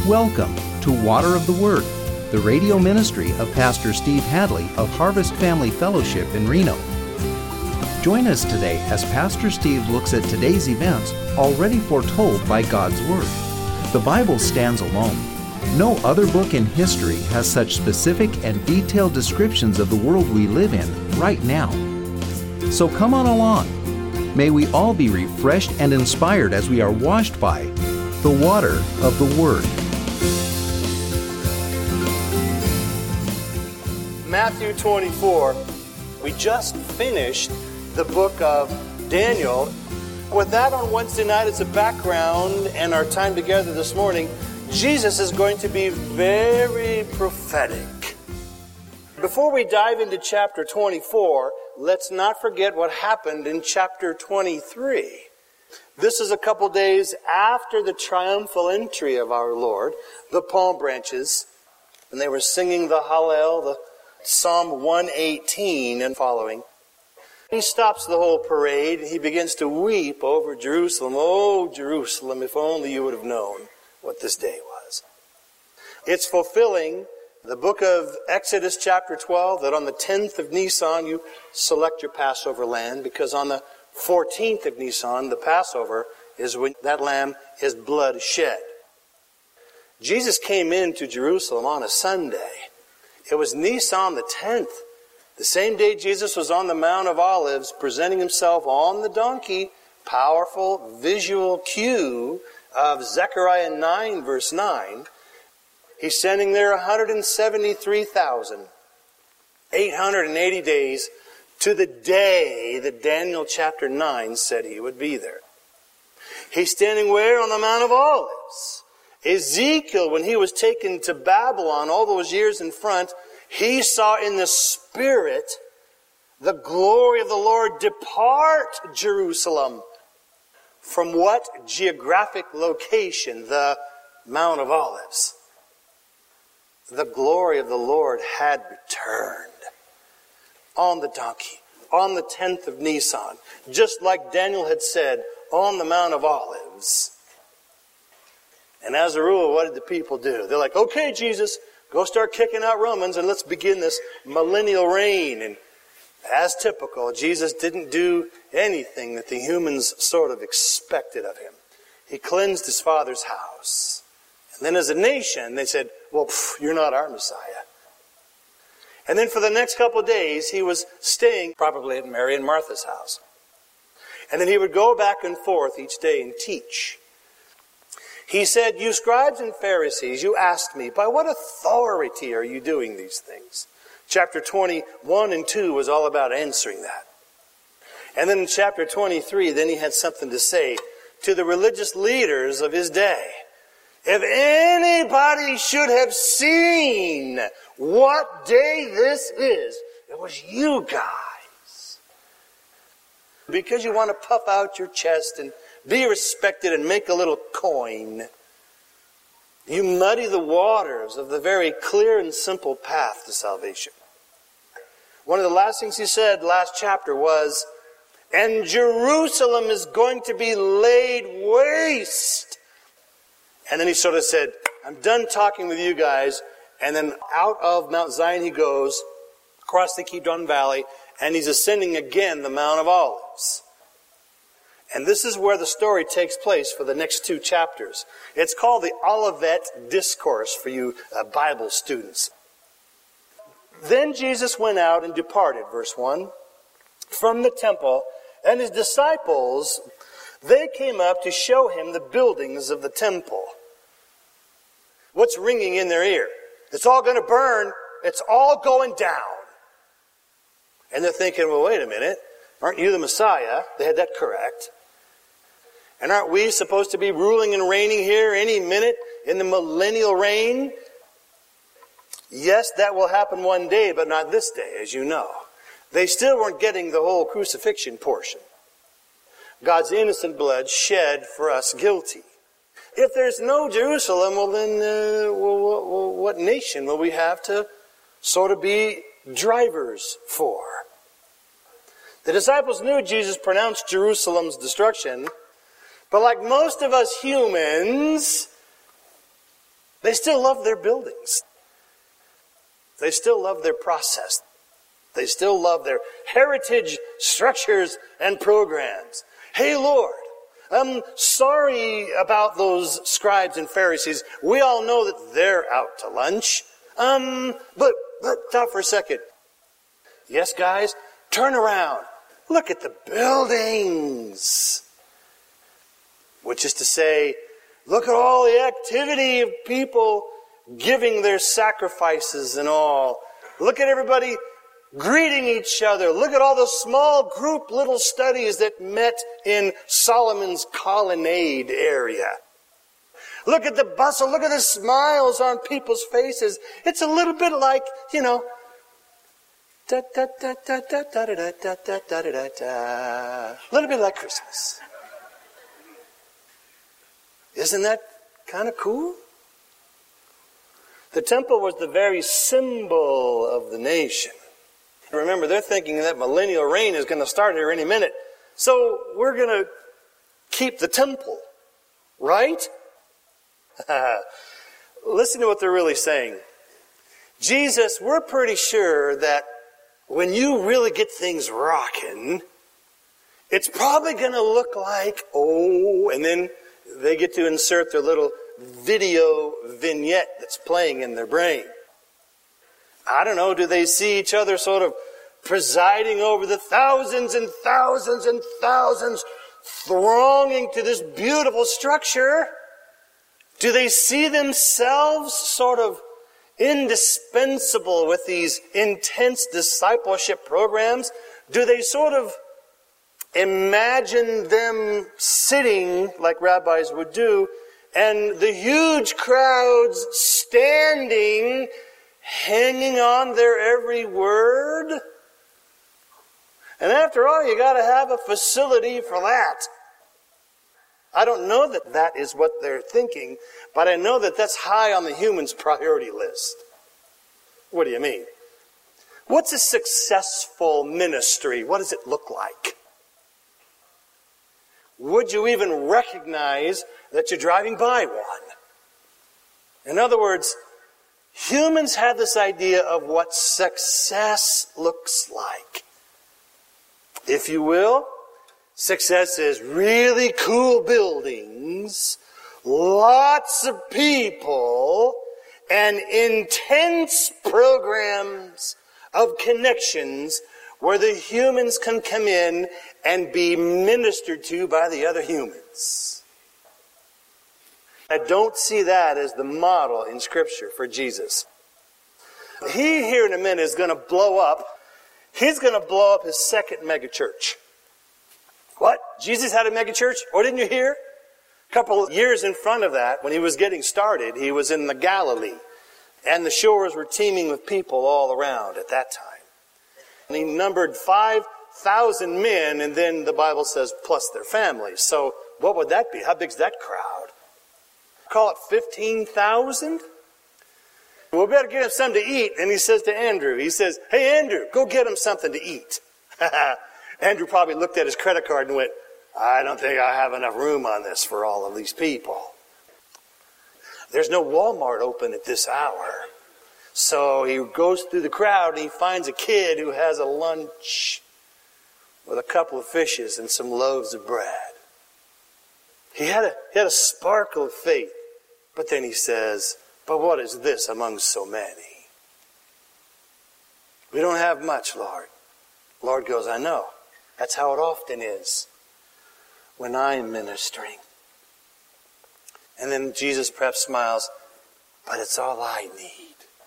Welcome to Water of the Word, the radio ministry of Pastor Steve Hadley of Harvest Family Fellowship in Reno. Join us today as Pastor Steve looks at today's events already foretold by God's Word. The Bible stands alone. No other book in history has such specific and detailed descriptions of the world we live in right now. So come on along. May we all be refreshed and inspired as we are washed by the water of the Word. Matthew 24, we just finished the book of Daniel. With that on Wednesday night as a background and our time together this morning, Jesus is going to be very prophetic. Before we dive into chapter 24, let's not forget what happened in chapter 23. This is a couple days after the triumphal entry of our Lord, the palm branches, and they were singing the Hallel, the Psalm 118 and following. He stops the whole parade. He begins to weep over Jerusalem. Oh, Jerusalem, if only you would have known what this day was. It's fulfilling the book of Exodus chapter 12, that on the 10th of Nisan you select your Passover lamb, because on the 14th of Nisan, the Passover is when that lamb is blood shed. Jesus came into Jerusalem on a Sunday. It was Nisan the 10th, the same day Jesus was on the Mount of Olives presenting himself on the donkey. Powerful visual cue of Zechariah 9 verse 9. He's standing there 173,880 days to the day that Daniel chapter 9 said he would be there. He's standing where? On the Mount of Olives. Ezekiel, when he was taken to Babylon all those years in front, he saw in the Spirit the glory of the Lord depart Jerusalem. From what geographic location? The Mount of Olives. The glory of the Lord had returned on the donkey, on the 10th of Nisan, just like Daniel had said, on the Mount of Olives. And as a rule, what did the people do? They're like, okay, Jesus, go start kicking out Romans and let's begin this millennial reign. And as typical, Jesus didn't do anything that the humans sort of expected of him. He cleansed his Father's house. And then as a nation, they said, well, you're not our Messiah. And then for the next couple of days, he was staying probably at Mary and Martha's house. And then he would go back and forth each day and teach. He said, you scribes and Pharisees, you asked me, by what authority are you doing these things? Chapter 21 and 2 was all about answering that. And then in chapter 23, then he had something to say to the religious leaders of his day. If anybody should have seen what day this is, it was you guys. Because you want to puff out your chest and be respected and make a little coin, you muddy the waters of the very clear and simple path to salvation. One of the last things he said last chapter was, and Jerusalem is going to be laid waste. And then he sort of said, I'm done talking with you guys. And then out of Mount Zion he goes, across the Kidron Valley, and he's ascending again the Mount of Olives. And this is where the story takes place for the next 2 chapters. It's called the Olivet Discourse for you Bible students. Then Jesus went out and departed, verse 1, from the temple, and his disciples, they came up to show him the buildings of the temple. What's ringing in their ear? It's all going to burn. It's all going down. And they're thinking, well, wait a minute. Aren't you the Messiah? They had that correct. And aren't we supposed to be ruling and reigning here any minute in the millennial reign? Yes, that will happen one day, but not this day, as you know. They still weren't getting the whole crucifixion portion. God's innocent blood shed for us guilty. If there's no Jerusalem, well then, what nation will we have to sort of be drivers for? The disciples knew Jesus pronounced Jerusalem's destruction, but like most of us humans, They still love their buildings. They still love their process. They still love their heritage structures and programs. Hey, Lord, I'm sorry about those scribes and Pharisees. We all know that they're out to lunch. But stop for a second. Yes, guys, turn around. Look at the buildings. Which is to say, look at all the activity of people giving their sacrifices and all. Look at everybody greeting each other. Look at all the small group little studies that met in Solomon's colonnade area. Look at the bustle. Look at the smiles on people's faces. It's a little bit like, a little bit like Christmas. Isn't that kind of cool? The temple was the very symbol of the nation. Remember, they're thinking that millennial reign is going to start here any minute. So we're going to keep the temple, right? Listen to what they're really saying. Jesus, we're pretty sure that when you really get things rocking, it's probably going to look like, and then they get to insert their little video vignette that's playing in their brain. I don't know, do they see each other sort of presiding over the thousands and thousands and thousands thronging to this beautiful structure? Do they see themselves sort of indispensable with these intense discipleship programs? Do they sort of imagine them sitting like rabbis would do, and the huge crowds standing, hanging on their every word? And after all, you got to have a facility for that. I don't know that that is what they're thinking, but I know that that's high on the human's priority list. What do you mean? What's a successful ministry? What does it look like? Would you even recognize that you're driving by one? In other words, humans have this idea of what success looks like. If you will, success is really cool buildings, lots of people, and intense programs of connections where the humans can come in and be ministered to by the other humans. I don't see that as the model in Scripture for Jesus. He here in a minute is going to blow up. He's going to blow up his second megachurch. What? Jesus had a megachurch? Or didn't you hear? A couple of years in front of that, when he was getting started, he was in the Galilee. And the shores were teeming with people all around at that time. And he numbered 5,000 men, and then the Bible says plus their families. So what would that be? How big's that crowd? Call it 15,000? We better get him something to eat. And he says to Andrew, he says, hey, Andrew, go get him something to eat. Andrew probably looked at his credit card and went, I don't think I have enough room on this for all of these people. There's no Walmart open at this hour. So he goes through the crowd and he finds a kid who has a lunch with a couple of fishes and some loaves of bread. He had a sparkle of faith. But then he says, but what is this among so many? We don't have much, Lord. Lord goes, I know. That's how it often is when I'm ministering. And then Jesus perhaps smiles, but it's all I need.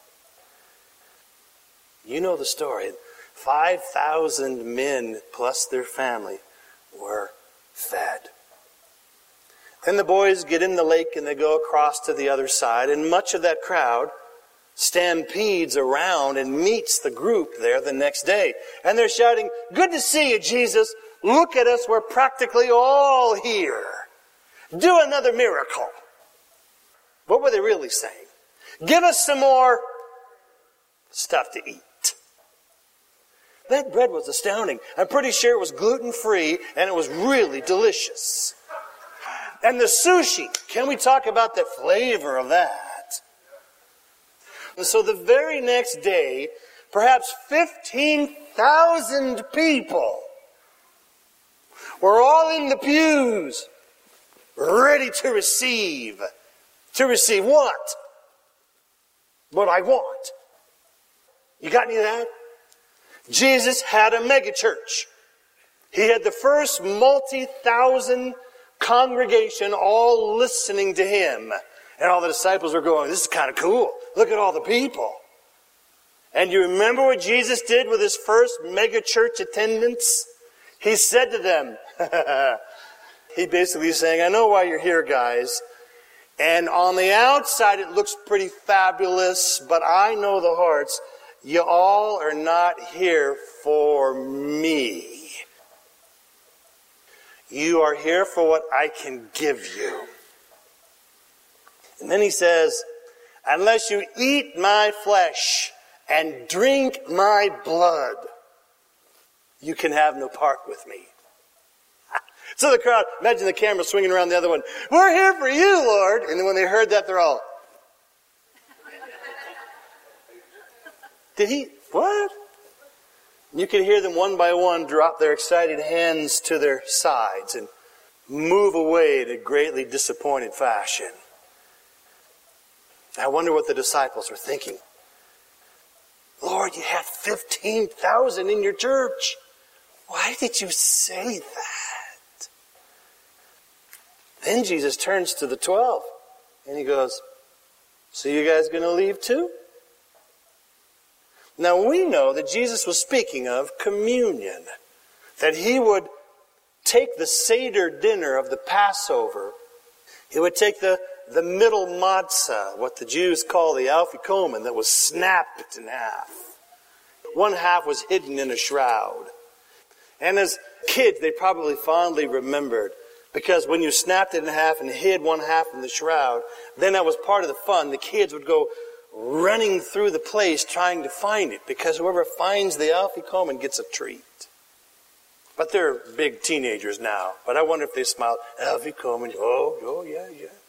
You know the story. 5,000 men plus their family were fed. Then the boys get in the lake and they go across to the other side, and much of that crowd stampedes around and meets the group there the next day. And they're shouting, good to see you, Jesus. Look at us, we're practically all here. Do another miracle. What were they really saying? Give us some more stuff to eat. That bread was astounding. I'm pretty sure it was gluten-free and it was really delicious. And the sushi, can we talk about the flavor of that? And so the very next day, perhaps 15,000 people were all in the pews, ready to receive. To receive what? What I want. You got any of that? Jesus had a megachurch. He had the first multi-thousand congregation all listening to him. And all the disciples were going, this is kind of cool. Look at all the people. And you remember what Jesus did with his first megachurch attendance? He said to them, he basically is saying, I know why you're here, guys. And on the outside it looks pretty fabulous, but I know the hearts. You all are not here for me. You are here for what I can give you. And then he says, unless you eat my flesh and drink my blood, you can have no part with me. So the crowd, imagine the camera swinging around the other one. We're here for you, Lord. And then when they heard that, they're all, did he? What? You could hear them one by one drop their excited hands to their sides and move away in a greatly disappointed fashion. I wonder what the disciples were thinking. Lord, you had 15,000 in your church. Why did you say that? Then Jesus turns to the 12 and he goes, so you guys going to leave too? Now we know that Jesus was speaking of communion. That he would take the Seder dinner of the Passover. He would take the middle matzah, what the Jews call the afikomen, that was snapped in half. One half was hidden in a shroud. And as kids, they probably fondly remembered, because when you snapped it in half and hid one half in the shroud, then that was part of the fun. The kids would go running through the place trying to find it, because whoever finds the afikomen gets a treat. But they're big teenagers now. But I wonder if they smiled, afikomen, oh, yeah.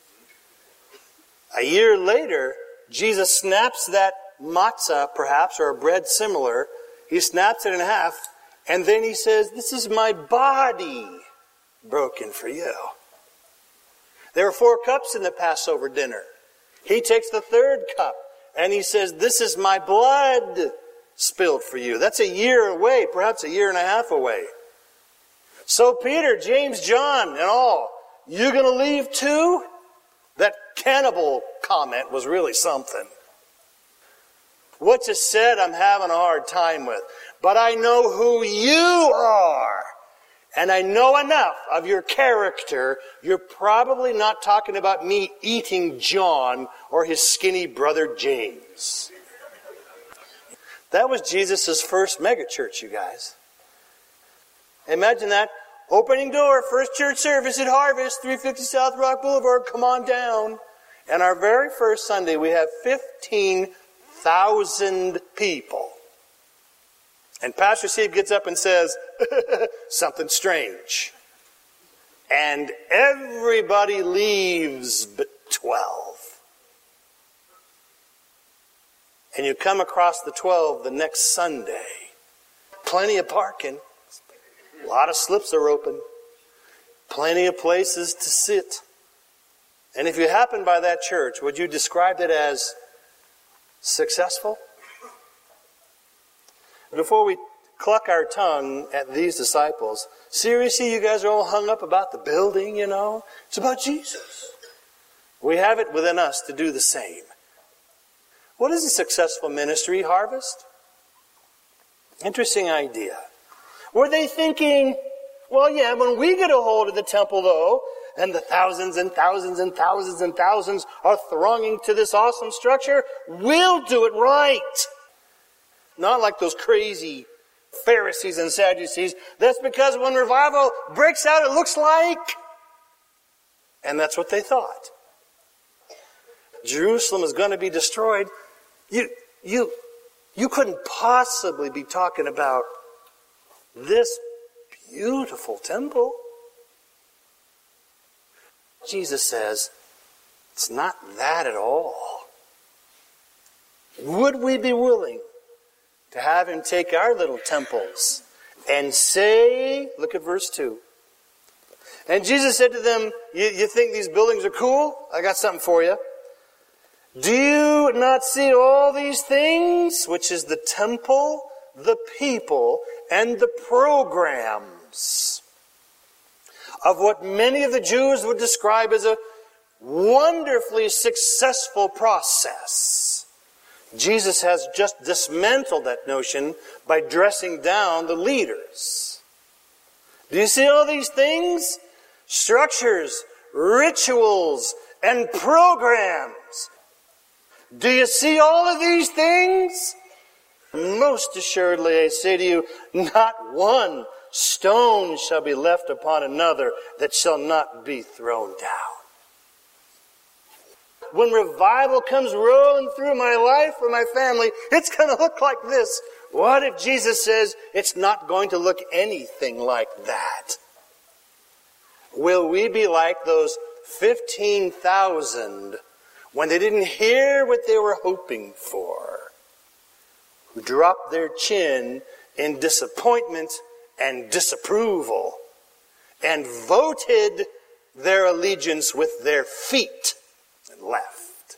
A year later, Jesus snaps that matzah, perhaps, or a bread similar. He snaps it in half, and then he says, this is my body broken for you. There were 4 cups in the Passover dinner. He takes the 3rd cup, and he says, this is my blood spilled for you. That's a year away, perhaps a year and a half away. So Peter, James, John, and all, you going to leave too? That cannibal comment was really something. What you said, I'm having a hard time with. But I know who you are. And I know enough of your character. You're probably not talking about me eating John or his skinny brother James. That was Jesus' first megachurch, you guys. Imagine that. Opening door, first church service at Harvest, 350 South Rock Boulevard, come on down. And our very first Sunday, we have 15,000 people. And Pastor Steve gets up and says, something strange. And everybody leaves but 12. And you come across the 12 the next Sunday. Plenty of parking. A lot of slips are open. Plenty of places to sit. And if you happen by that church, would you describe it as successful? Before we cluck our tongue at these disciples, seriously, you guys are all hung up about the building, you know? It's about Jesus. We have it within us to do the same. What is a successful ministry, Harvest? Interesting idea. Were they thinking, well, yeah, when we get a hold of the temple, though, and the thousands and thousands and thousands and thousands are thronging to this awesome structure, we'll do it right. Not like those crazy Pharisees and Sadducees. That's because when revival breaks out, it looks like. And that's what they thought. Jerusalem is going to be destroyed. You couldn't possibly be talking about this beautiful temple. Jesus says, it's not that at all. would we be willing to have him take our little temples and say, look at verse 2. And Jesus said to them, you think these buildings are cool? I got something for you. Do you not see all these things, which is the temple, the people, and the programs of what many of the Jews would describe as a wonderfully successful process? Jesus has just dismantled that notion by dressing down the leaders. Do you see all these things? Structures, rituals, and programs. Do you see all of these things? Most assuredly, I say to you, not one stone shall be left upon another that shall not be thrown down. When revival comes rolling through my life or my family, it's going to look like this. What if Jesus says it's not going to look anything like that? Will we be like those 15,000 when they didn't hear what they were hoping for, who dropped their chin in disappointment and disapproval and voted their allegiance with their feet and left?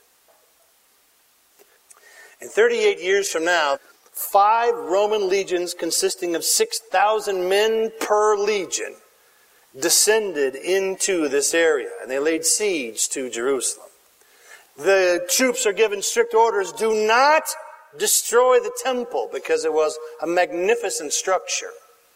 And 38 years from now, 5 Roman legions consisting of 6,000 men per legion descended into this area, and they laid siege to Jerusalem. The troops are given strict orders, do not destroy the temple, because it was a magnificent structure.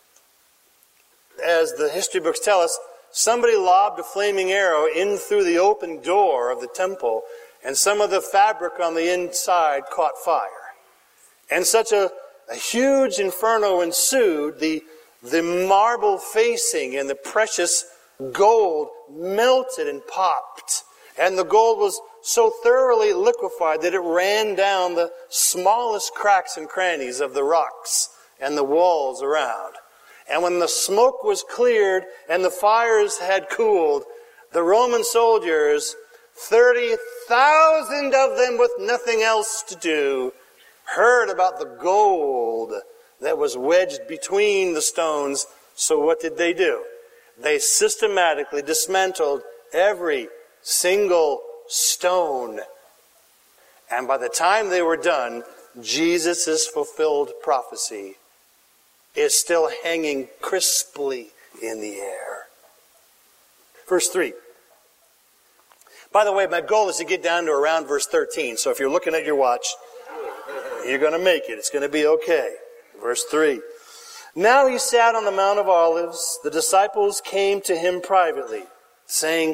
As the history books tell us, somebody lobbed a flaming arrow in through the open door of the temple, and some of the fabric on the inside caught fire. And such a huge inferno ensued. The marble facing and the precious gold melted and popped. And the gold was so thoroughly liquefied that it ran down the smallest cracks and crannies of the rocks and the walls around. And when the smoke was cleared and the fires had cooled, the Roman soldiers, 30,000 of them with nothing else to do, heard about the gold that was wedged between the stones. So what did they do? They systematically dismantled every single stone. And by the time they were done, Jesus' fulfilled prophecy is still hanging crisply in the air. Verse 3. By the way, my goal is to get down to around verse 13. So if you're looking at your watch, you're going to make it. It's going to be okay. Verse 3. Now he sat on the Mount of Olives. The disciples came to him privately, saying,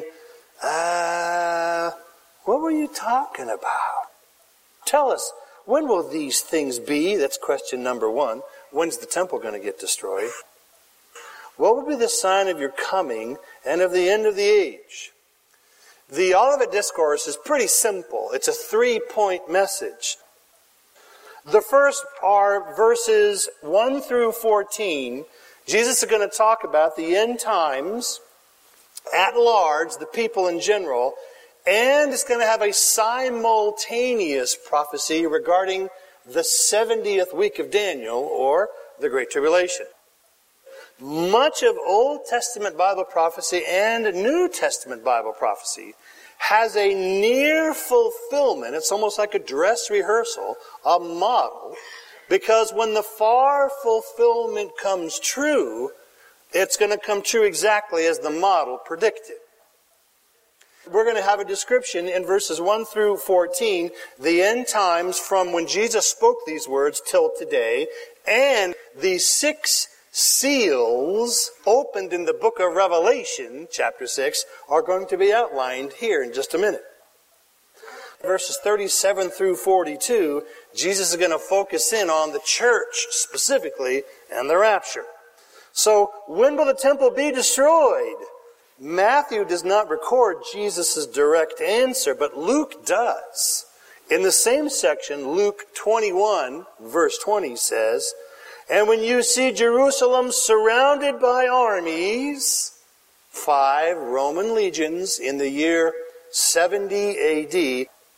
what were you talking about? Tell us, when will these things be? That's question number 1. When's the temple going to get destroyed? What will be the sign of your coming and of the end of the age? The Olivet Discourse is pretty simple. It's a 3-point message. The first are verses 1 through 14. Jesus is going to talk about the end times at large, the people in general, and it's going to have a simultaneous prophecy regarding the 70th week of Daniel, or the Great Tribulation. Much of Old Testament Bible prophecy and New Testament Bible prophecy has a near fulfillment. It's almost like a dress rehearsal, a model, because when the far fulfillment comes true, it's going to come true exactly as the model predicted. We're going to have a description in verses 1 through 14, the end times from when Jesus spoke these words till today, and the 6 seals opened in the book of Revelation, chapter 6, are going to be outlined here in just a minute. Verses 37 through 42, Jesus is going to focus in on the church specifically and the rapture. So, when will the temple be destroyed? Matthew does not record Jesus' direct answer, but Luke does. In the same section, Luke 21, verse 20 says, and when you see Jerusalem surrounded by armies, 5 Roman legions in the year 70 AD,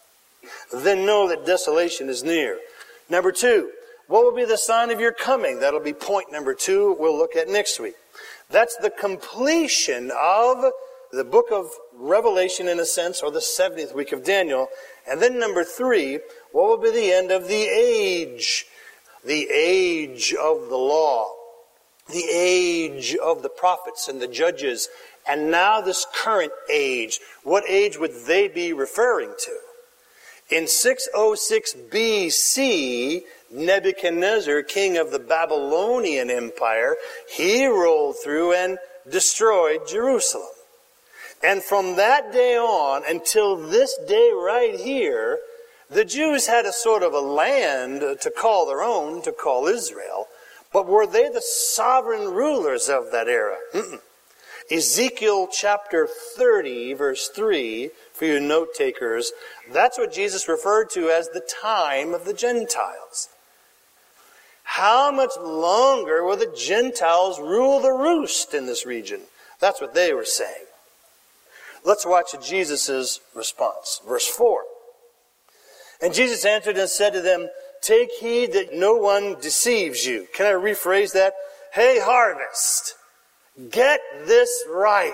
then know that desolation is near. Number 2, what will be the sign of your coming? That'll be point number 2 we'll look at next week. That's the completion of the book of Revelation, in a sense, or the 70th week of Daniel. And then number 3, what will be the end of the age? The age of the law. The age of the prophets and the judges. And now this current age. What age would they be referring to? In 606 BC, Nebuchadnezzar, king of the Babylonian Empire, he rolled through and destroyed Jerusalem. And from that day on until this day right here, the Jews had a sort of a land to call their own, to call Israel. But were they the sovereign rulers of that era? Ezekiel chapter 30, verse 3, for you note takers, that's what Jesus referred to as the time of the Gentiles. How much longer will the Gentiles rule the roost in this region? That's what they were saying. Let's watch Jesus' response. Verse 4. And Jesus answered and said to them, take heed that no one deceives you. Can I rephrase that? Hey, harvest, get this right.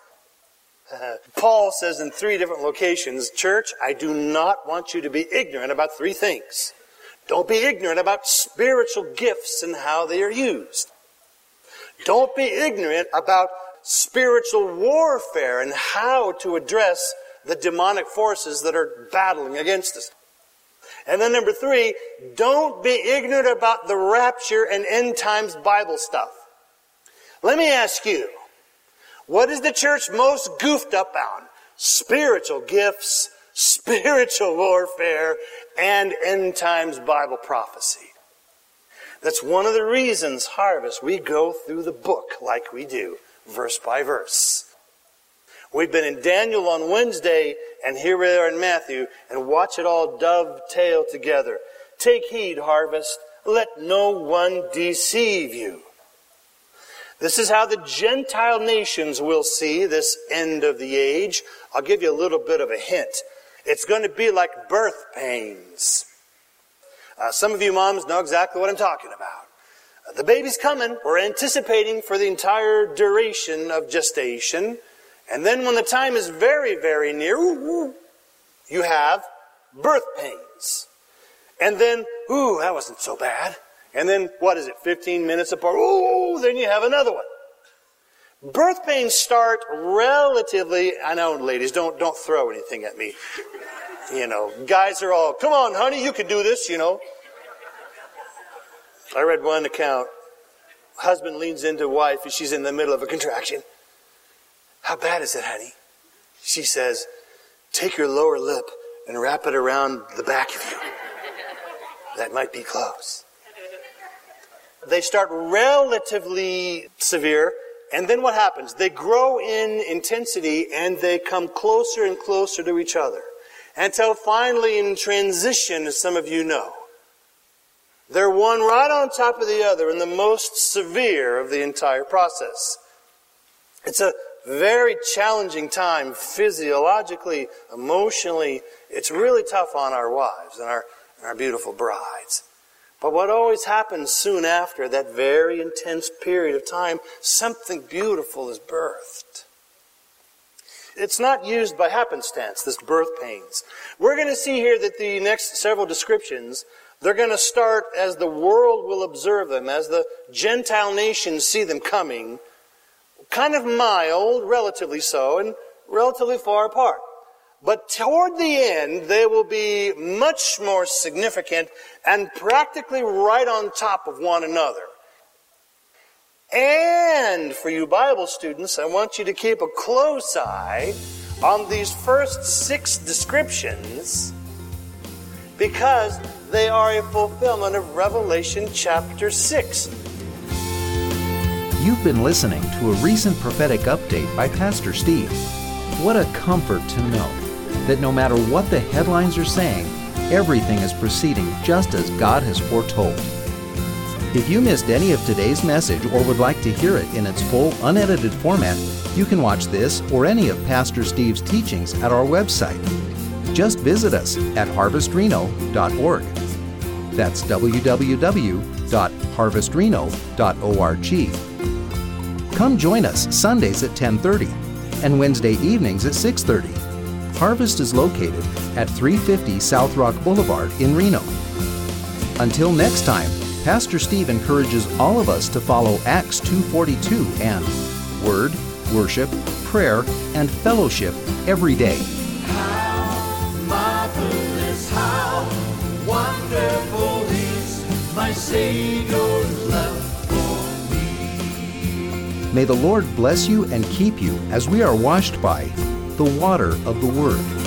Paul says in 3 different locations, church, I do not want you to be ignorant about 3 things. Don't be ignorant about spiritual gifts and how they are used. Don't be ignorant about spiritual warfare and how to address the demonic forces that are battling against us. And then number 3, don't be ignorant about the rapture and end times Bible stuff. Let me ask you, what is the church most goofed up on? Spiritual gifts, spiritual warfare, and end times Bible prophecy. That's one of the reasons, Harvest, we go through the book like we do, verse by verse. We've been in Daniel on Wednesday, and here we are in Matthew, and watch it all dovetail together. Take heed, Harvest, let no one deceive you. This is how the Gentile nations will see this end of the age. I'll give you a little bit of a hint. It's going to be like birth pains. Some of you moms know exactly what I'm talking about. The baby's coming. We're anticipating for the entire duration of gestation. And then when the time is very, very near, you have birth pains. And then, that wasn't so bad. And then, 15 minutes apart? Then you have another one. Birth pains start relatively, I know, ladies, don't throw anything at me. Guys are all, come on, honey, you can do this, I read one account. Husband leans into wife and she's in the middle of a contraction. How bad is it, honey? She says, take your lower lip and wrap it around the back of you. That might be close. They start relatively severe, and then what happens? They grow in intensity and they come closer and closer to each other. Until finally in transition, as some of you know, they're one right on top of the other in the most severe of the entire process. It's a very challenging time physiologically, emotionally. It's really tough on our wives and our beautiful brides. But what always happens soon after that very intense period of time, something beautiful is birthed. It's not used by happenstance, this birth pains. We're going to see here that the next several descriptions, they're going to start as the world will observe them, as the Gentile nations see them coming, kind of mild, relatively so, and relatively far apart. But toward the end, they will be much more significant and practically right on top of one another. And for you Bible students, I want you to keep a close eye on these first 6 descriptions because they are a fulfillment of Revelation chapter 6. You've been listening to a recent prophetic update by Pastor Steve. What a comfort to know that no matter what the headlines are saying, everything is proceeding just as God has foretold. If you missed any of today's message or would like to hear it in its full, unedited format, you can watch this or any of Pastor Steve's teachings at our website. Just visit us at harvestreno.org. That's www.harvestreno.org. Come join us Sundays at 10:30 and Wednesday evenings at 6:30. Harvest is located at 350 South Rock Boulevard in Reno. Until next time, Pastor Steve encourages all of us to follow Acts 2:42 and Word, Worship, Prayer, and Fellowship every day. How marvelous, how wonderful is my Savior's love for me. May the Lord bless you and keep you as we are washed by the water of the Word.